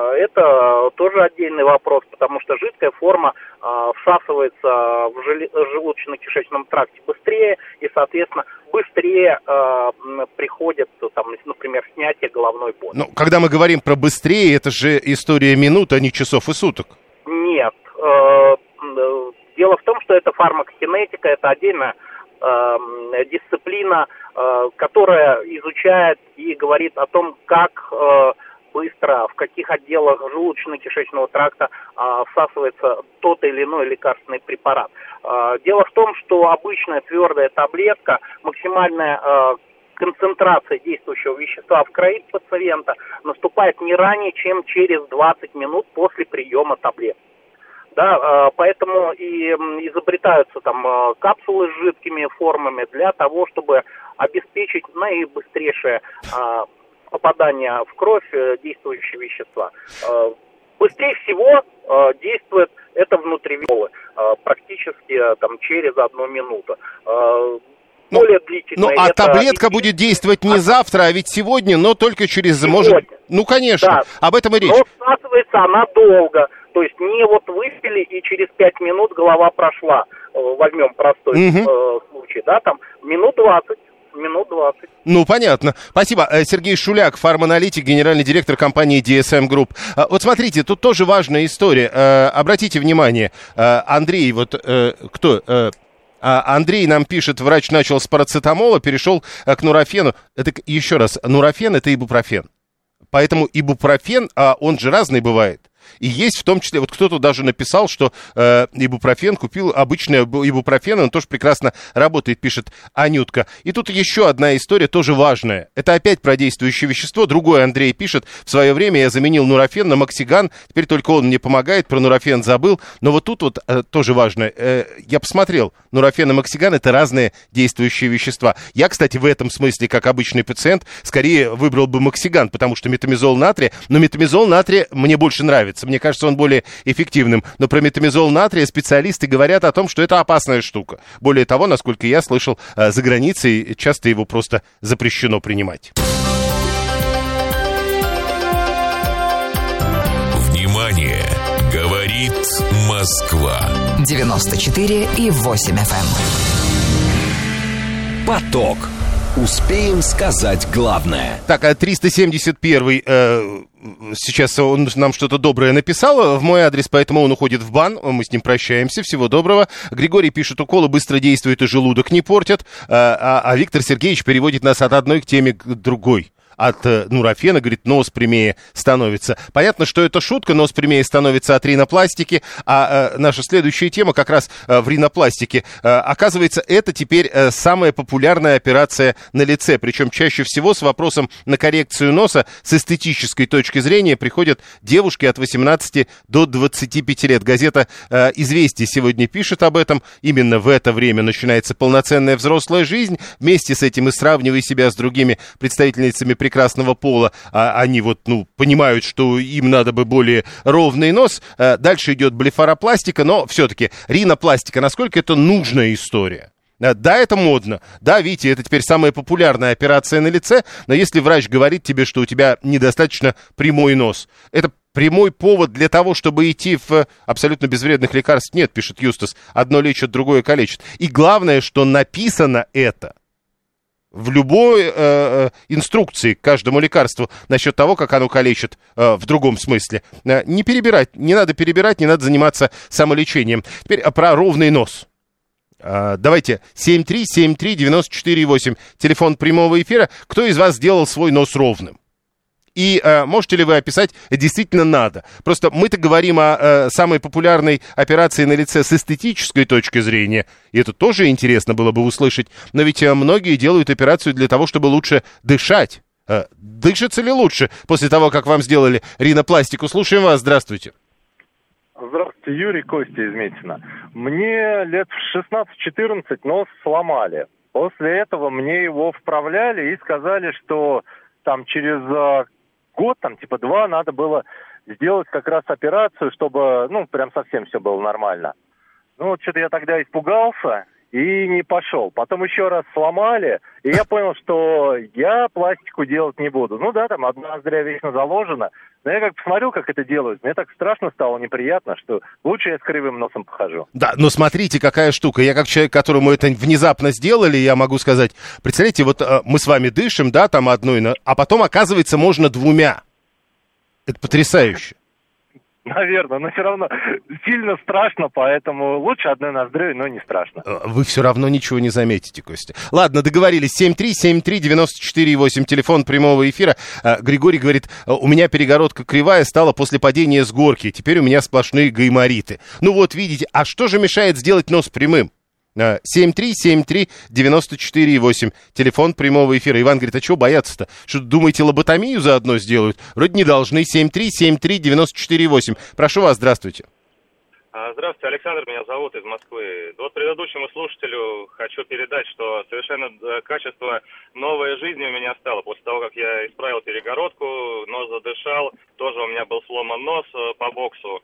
это тоже отдельный вопрос, потому что жидкая форма э, всасывается в жели- желудочно-кишечном тракте быстрее, и, соответственно, быстрее э, приходит, там, например, снятие головной боли. Ну, когда мы говорим про быстрее, это же история минут, а не часов и суток. Нет. Э, дело в том, что это фармакокинетика, это отдельная э, дисциплина, э, которая изучает и говорит о том, как... Э, быстро, в каких отделах желудочно-кишечного тракта а, всасывается тот или иной лекарственный препарат. А, дело в том, что обычная твердая таблетка, максимальная а, концентрация действующего вещества в крови пациента наступает не ранее, чем через двадцать минут после приема таблетки. Да, а, поэтому и изобретаются там капсулы с жидкими формами для того, чтобы обеспечить наибыстрейшее а, попадания в кровь действующие вещества. Быстрее всего действует это внутривенные, практически там, через одну минуту. Более длительно. Ну, а это... таблетка будет действовать не а... завтра, а ведь сегодня, но только через... Сегодня. Может... Ну, конечно, да. Об этом и речь. Но всасывается она долго. То есть не вот выпили и через пять минут голова прошла. Возьмем простой угу. случай, да, там минут двадцать. Минут двадцать. Ну, понятно. Спасибо. Сергей Шуляк, фарманалитик, генеральный директор компании ди эс эм Group. Вот смотрите, тут тоже важная история. Обратите внимание, Андрей, вот кто... Андрей нам пишет, врач начал с парацетамола, перешел к нурофену. Это, еще раз, нурофен — это ибупрофен. Поэтому ибупрофен, он же разный бывает. И есть в том числе, вот кто-то даже написал, что э, ибупрофен купил, обычный ибупрофен, он тоже прекрасно работает, пишет Анютка. И тут еще одна история, тоже важная. Это опять про действующее вещество. Другой Андрей пишет, в свое время я заменил нурофен на Максиган, теперь только он мне помогает, про нурофен забыл. Но вот тут вот э, тоже важно, э, я посмотрел, нурофен и Максиган — это разные действующие вещества. Я, кстати, в этом смысле, как обычный пациент, скорее выбрал бы Максиган, потому что метамизол натрия, но метамизол натрия мне больше нравится. Мне кажется, он более эффективным. Но про метамизол натрия специалисты говорят о том, что это опасная штука. Более того, насколько я слышал, за границей часто его просто запрещено принимать. Внимание! Говорит Москва. девяносто четыре и восемь эф эм. Поток. Успеем сказать главное. Так, а триста семьдесят первый, э, сейчас он нам что-то доброе написал в мой адрес, поэтому он уходит в бан, мы с ним прощаемся, всего доброго. Григорий пишет, уколы быстро действуют и желудок не портят, э, а, а Виктор Сергеевич переводит нас от одной к теме к другой. От э, нурофена, говорит, нос прямее становится. Понятно, что это шутка, нос прямее становится от ринопластики, а э, наша следующая тема как раз э, в ринопластике. Э, оказывается, это теперь э, самая популярная операция на лице, причем чаще всего с вопросом на коррекцию носа с эстетической точки зрения приходят девушки от восемнадцати до двадцати пяти лет. Газета э, «Известия» сегодня пишет об этом. Именно в это время начинается полноценная взрослая жизнь. Вместе с этим и сравнивая себя с другими представительницами прекрасного пола, а они вот, ну, понимают, что им надо бы более ровный нос. А, дальше идет блефаропластика, но все-таки ринопластика, насколько это нужная история? Да, это модно. Да, видите, это теперь самая популярная операция на лице, но если врач говорит тебе, что у тебя недостаточно прямой нос, это прямой повод для того, чтобы идти в абсолютно безвредных лекарств? Нет, пишет Юстас, одно лечит, другое калечит. И главное, что написано это в любой э, э, инструкции к каждому лекарству насчет того, как оно калечит э, в другом смысле. Э, не перебирать, не надо перебирать, не надо заниматься самолечением. Теперь э, про ровный нос. Давайте, семь три семь три девять четыре восемь, телефон прямого эфира. Кто из вас сделал свой нос ровным? И э, можете ли вы описать, действительно надо? Просто мы-то говорим о э, самой популярной операции на лице с эстетической точки зрения, и это тоже интересно было бы услышать, но ведь э, многие делают операцию для того, чтобы лучше дышать. Э, дышится ли лучше после того, как вам сделали ринопластику? Слушаем вас, здравствуйте. Здравствуйте, Юрий, Костя из Метина. Мне лет в шестнадцать-четырнадцать нос сломали. После этого мне его вправляли и сказали, что там через э, год, там типа два, надо было сделать как раз операцию, чтобы, ну, прям совсем все было нормально. Ну, вот что-то я тогда испугался и не пошел. Потом еще раз сломали, и я понял, что я пластику делать не буду. Ну да, там одна ноздря вечно заложена. Но я как посмотрел, как это делают, мне так страшно стало, неприятно, что лучше я с кривым носом похожу. Да, но смотрите, какая штука. Я как человек, которому это внезапно сделали, я могу сказать, представляете, вот э, мы с вами дышим, да, там одной, а потом, оказывается, можно двумя. Это потрясающе. Наверное, но все равно сильно страшно, поэтому лучше одной ноздрёй, но не страшно. Вы все равно ничего не заметите, Костя. Ладно, договорились. семь три семь три девять четыре восемь, телефон прямого эфира. Григорий говорит, у меня перегородка кривая стала после падения с горки, теперь у меня сплошные гаймориты. Ну вот, видите, а что же мешает сделать нос прямым? семь три семь три девять четыре восемь, телефон прямого эфира. Иван говорит, а чего бояться-то? Что, думаете, лоботомию заодно сделают? Вроде не должны. семь три семь три девять четыре восемь. Прошу вас, здравствуйте. Здравствуйте, Александр, меня зовут, из Москвы. Вот предыдущему слушателю хочу передать, что совершенно качество новой жизни у меня стало. После того, как я исправил перегородку, нос задышал, тоже у меня был сломан нос по боксу.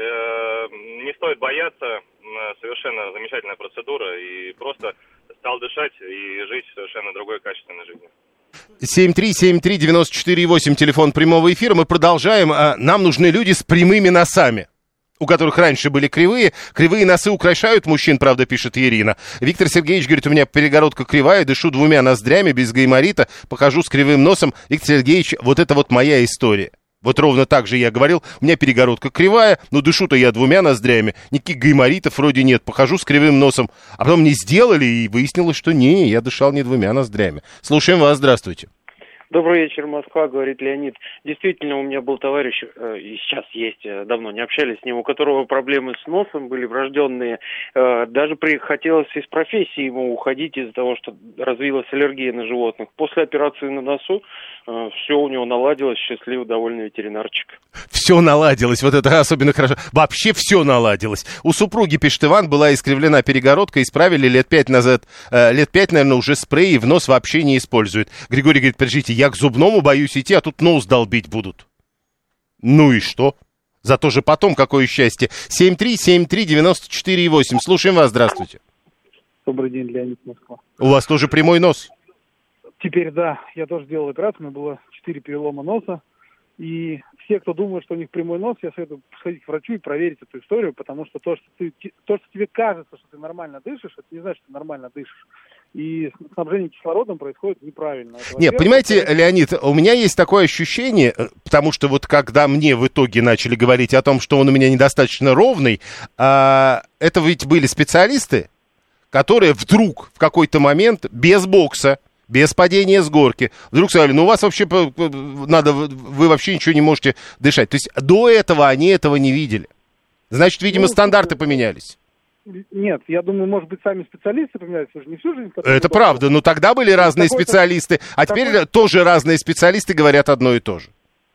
Не стоит бояться, совершенно замечательная процедура, и просто стал дышать и жить совершенно другой качественной жизнью. семь три семь три девять четыре восемь, телефон прямого эфира. Мы продолжаем. Нам нужны люди с прямыми носами, у которых раньше были кривые. Кривые носы украшают мужчин, правда, пишет Ирина. Виктор Сергеевич говорит, у меня перегородка кривая, дышу двумя ноздрями, без гайморита, похожу с кривым носом. Виктор Сергеевич, вот это вот моя история. Вот ровно так же я говорил, у меня перегородка кривая, но дышу-то я двумя ноздрями, никаких гайморитов вроде нет, похожу с кривым носом. А потом мне сделали, и выяснилось, что не, я дышал не двумя ноздрями. Слушаем вас, здравствуйте. Добрый вечер, Москва, говорит Леонид. Действительно, у меня был товарищ, э, и сейчас есть, э, давно не общались с ним, у которого проблемы с носом были врожденные. Э, даже при, хотелось из профессии ему уходить из-за того, что развилась аллергия на животных. После операции на носу э, все у него наладилось, счастливый, довольный ветеринарчик. Все наладилось, вот это особенно хорошо. Вообще все наладилось. У супруги, пишет Иван, была искривлена перегородка, исправили лет пять назад. Э, лет пять, наверное, уже спреи в нос вообще не используют. Григорий говорит, подождите, я к зубному боюсь идти, а тут нос долбить будут. Ну и что? Зато же потом какое счастье. семь три семь три девять четыре восемь. Слушаем вас, здравствуйте. Добрый день, Леонид, Москва. У вас тоже прямой нос? Теперь, да, я тоже делал операцию, у меня было четыре перелома носа. И все, кто думает, что у них прямой нос, я советую сходить к врачу и проверить эту историю, потому что то, что, ты, то, что тебе кажется, что ты нормально дышишь, это не значит, что ты нормально дышишь. И снабжение кислородом происходит неправильно. Нет, понимаете, Леонид, у меня есть такое ощущение, потому что вот когда мне в итоге начали говорить о том, что он у меня недостаточно ровный, а, это ведь были специалисты, которые вдруг в какой-то момент без бокса, без падения с горки, вдруг сказали, ну у вас вообще надо, вы вообще ничего не можете дышать. То есть до этого они этого не видели. Значит, видимо, ну, стандарты поменялись. Нет, я думаю, может быть, сами специалисты поменялись, уже не всю жизнь. Это правда, но тогда были разные специалисты, а теперь такой... тоже разные специалисты говорят одно и то же.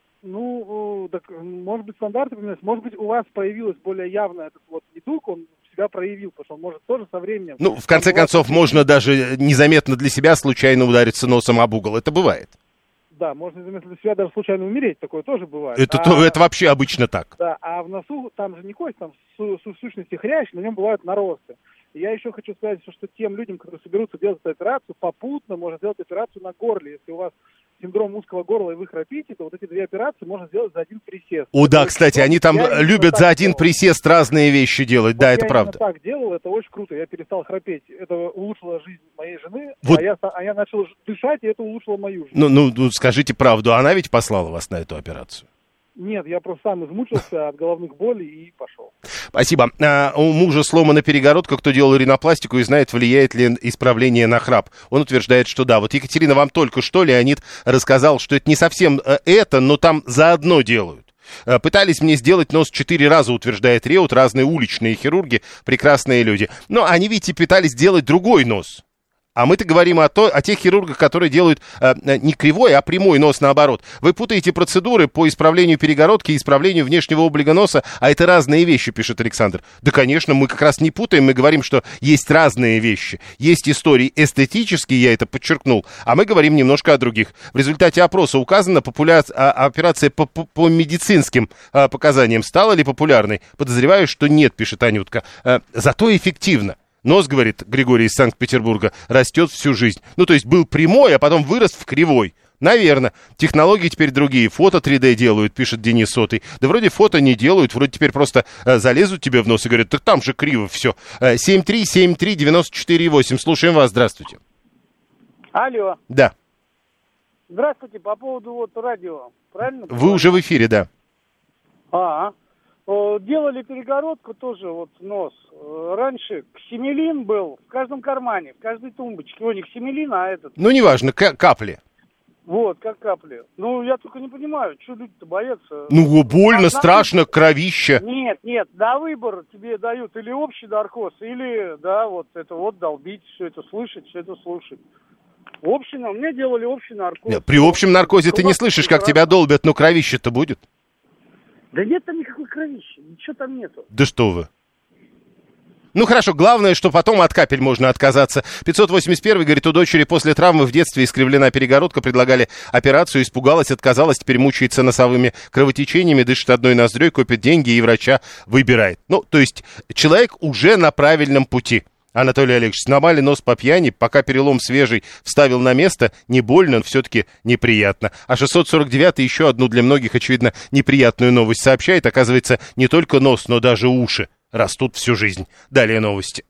Ну, так, может быть, стандарты поменялись, может быть, у вас появилась более явно этот вот недуг, он себя проявил, потому что он может тоже со временем... Ну, в конце концов, можно даже незаметно для себя случайно удариться носом об угол, это бывает. да, можно из-за себя даже случайно умереть, такое тоже бывает. Это, а, то, это вообще обычно так. Да, а в носу там же не кость, там в, в сущности хрящ, на нем бывают наросты. И я еще хочу сказать, что тем людям, которые соберутся делать эту операцию, попутно можно сделать операцию на горле. Если у вас синдром узкого горла и вы храпите, то вот эти две операции можно сделать за один присест. О, да, это кстати, они там любят за один делал. присест разные вещи делать, вот да, это правда. Я так делал, это очень круто, я перестал храпеть. Это улучшило жизнь моей жены, вот. а, я, а я начал дышать, и это улучшило мою жизнь. Ну, ну, ну, скажите правду, она ведь послала вас на эту операцию? Нет, я просто сам измучился от головных болей и пошел. Спасибо. А, у мужа сломана перегородка, кто делал ринопластику и знает, влияет ли исправление на храп. Он утверждает, что да. Вот, Екатерина, вам только что Леонид рассказал, что это не совсем это, но там заодно делают. Пытались мне сделать нос четыре раза, утверждает Реут, разные уличные хирурги, прекрасные люди. Но они, видите, пытались сделать другой нос. А мы-то говорим о, то, о тех хирургах, которые делают э, не кривой, а прямой нос наоборот. Вы путаете процедуры по исправлению перегородки и исправлению внешнего облика носа, а это разные вещи, пишет Александр. Да, конечно, мы как раз не путаем, мы говорим, что есть разные вещи. Есть истории эстетические, я это подчеркнул, а мы говорим немножко о других. В результате опроса указана популя... а, операция по, по, по медицинским а, показаниям. Стала ли популярной? Подозреваю, что нет, пишет Анютка. А, зато эффективно. Нос, говорит Григорий из Санкт-Петербурга, растет всю жизнь. Ну, то есть был прямой, а потом вырос в кривой. Наверное. Технологии теперь другие. Фото три дэ делают, пишет Денис Сотый. Да вроде фото не делают, вроде теперь просто э, залезут тебе в нос и говорят, так там же криво все. Э, семь три семь три девять четыре восемь. Слушаем вас, здравствуйте. Алло. Да. Здравствуйте, по поводу вот радио, правильно? Вы уже в эфире, да. А, делали перегородку тоже, вот нос. Раньше ксимелин был в каждом кармане, в каждой тумбочке. О, не ксимелин, а этот. Ну, неважно, к- капли. Вот, как капли. Ну, я только не понимаю, что люди-то боятся. Ну, больно, а, страшно, на... кровища. Нет, нет, на выбор тебе дают или общий наркоз, или, да, вот это вот долбить, все это слышать, все это слушать. Общий, мне делали общий наркоз. Нет, при общем наркозе ты не слышишь, как тебя долбят, но кровище-то будет. Да нет там никакой кровищи, ничего там нету. Да что вы. Ну хорошо, главное, что потом от капель можно отказаться. пятьсот восемьдесят один говорит, у дочери после травмы в детстве искривлена перегородка, предлагали операцию, испугалась, отказалась, теперь мучается носовыми кровотечениями, дышит одной ноздрёй, копит деньги и врача выбирает. Ну, то есть человек уже на правильном пути. Анатолий Олегович, сломали нос по пьяни, пока перелом свежий вставил на место, не больно, но все-таки неприятно. А шестьсот сорок девятый еще одну для многих, очевидно, неприятную новость сообщает. Оказывается, не только нос, но даже уши растут всю жизнь. Далее новости.